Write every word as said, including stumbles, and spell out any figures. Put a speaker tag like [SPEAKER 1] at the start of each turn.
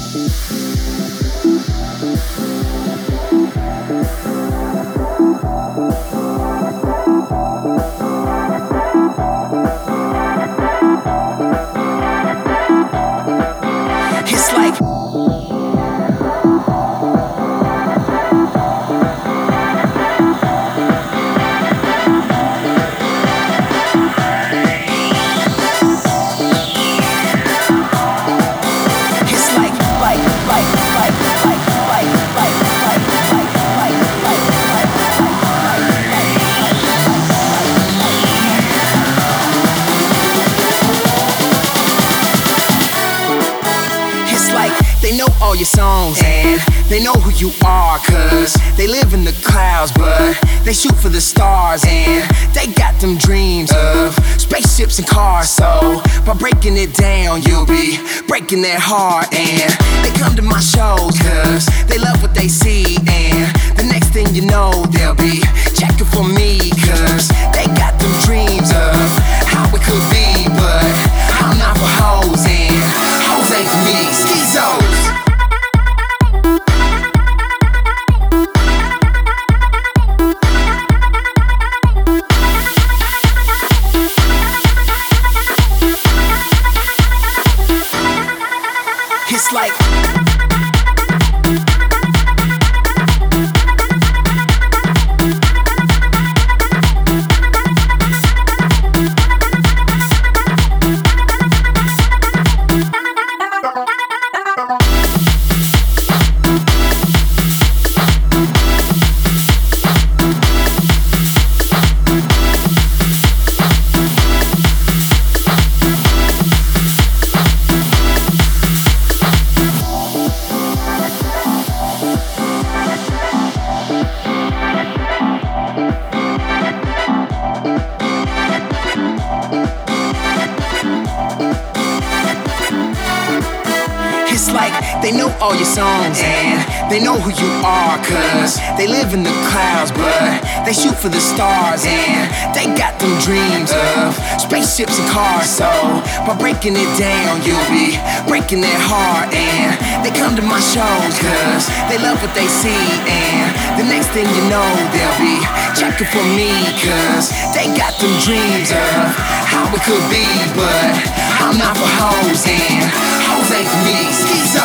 [SPEAKER 1] They know all your songs and they know who you are, cause they live in the clouds but they shoot for the stars, and they got them dreams of spaceships and cars. So by breaking it down you'll be breaking their heart, and they come to my shows cause they love what they see, and the next thing you know they'll be checking for me, cause they got them dreams of how it could be. But I'm not for hoes and hoes ain't for me. Schizos. It's like It's like they know all your songs and they know who you are, cause they live in the clouds but they shoot for the stars, and they got them dreams of spaceships and cars. So by breaking it down you'll be breaking their heart, and they come to my shows cause they love what they see, and the next thing you know they'll be checking for me, cause they got them dreams of how it could be. But I'm not for hoes and hoes ain't for me. Schizo.